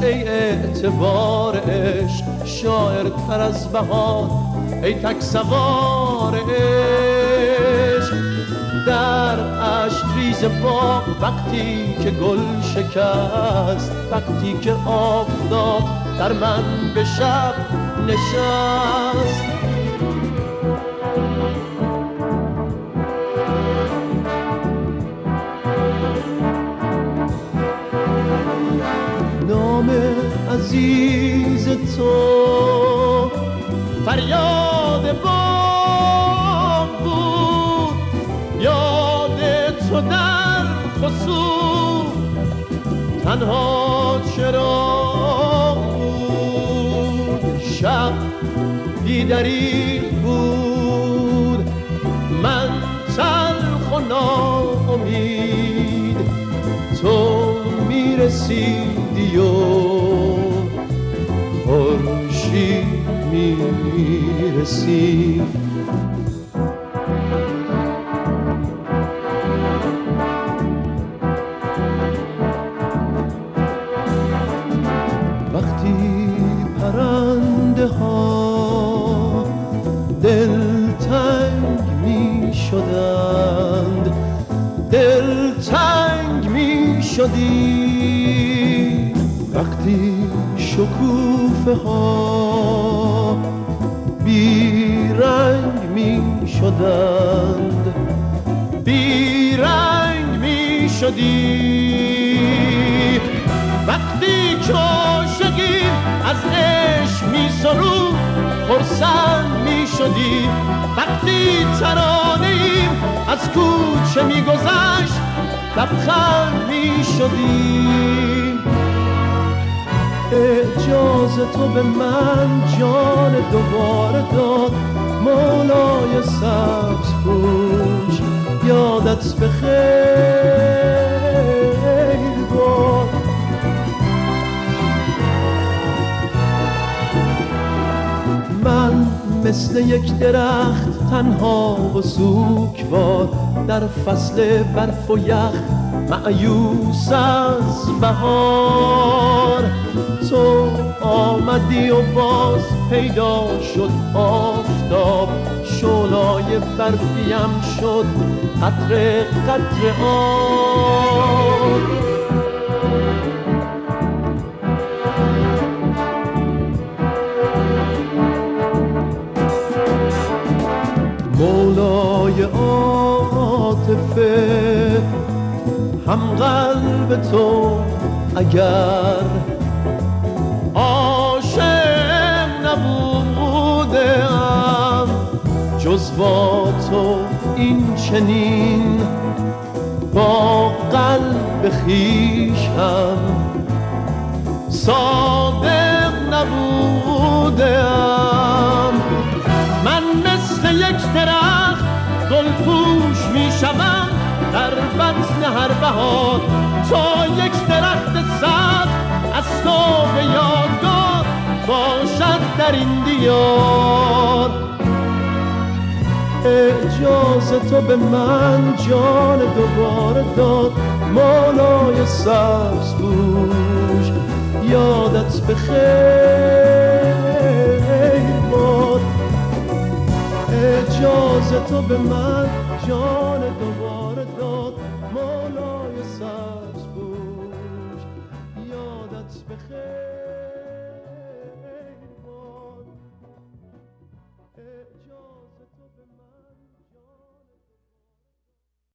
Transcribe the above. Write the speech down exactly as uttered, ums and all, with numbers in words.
ای اعتبار عشق، شاعر تر از بهار ای تک سوار عشق. در عشق ریز باغ وقتی که گل شکست، وقتی که آفتاب در من به شب نشست. نام عزیز تو فریاد بام بود، یاد تو در خصوص تنها چرا بود. شب بیدری بود، من تلخ و ناامید، تو میرسیدی و خورشید میرسید. وقتی پرنده ها دلتنگ می شدند، دلتنگ می شدی. وقتی شکوفه ها بیرنگ می شدند، بیرنگ می شدی. وقتی که عاشقی از عشق می سرود خرسند می شدی. وقتی ترانه‌ای از کوچه می گذشت لبخند می شدی. اجازه تو به من جان دوباره داد، مولای سبز پوش یادت بخیر باد. من مثل یک درخت تنها و سوگوار در فصل برف و یخ مأیوس از بهار. تو آمدی و باز پیدا شد آفتاب، شعله‌ای برفیم شد قطره قطره آب. مولای عاطفه هم قلب تو اگر عاشق نبودم، جز با تو این چنین با قلب خویش هم صادق نبودم. من مثل یک درخت گلپوش می شوم در بطن هر بهار، تا یک درخت سبز از تو به یادگار باشد در این دیار. اجازه تو به من جان دوباره داد، مولای سبز پوش یادت بخیر باد. اجازه تو به من جان دوباره داد، مولا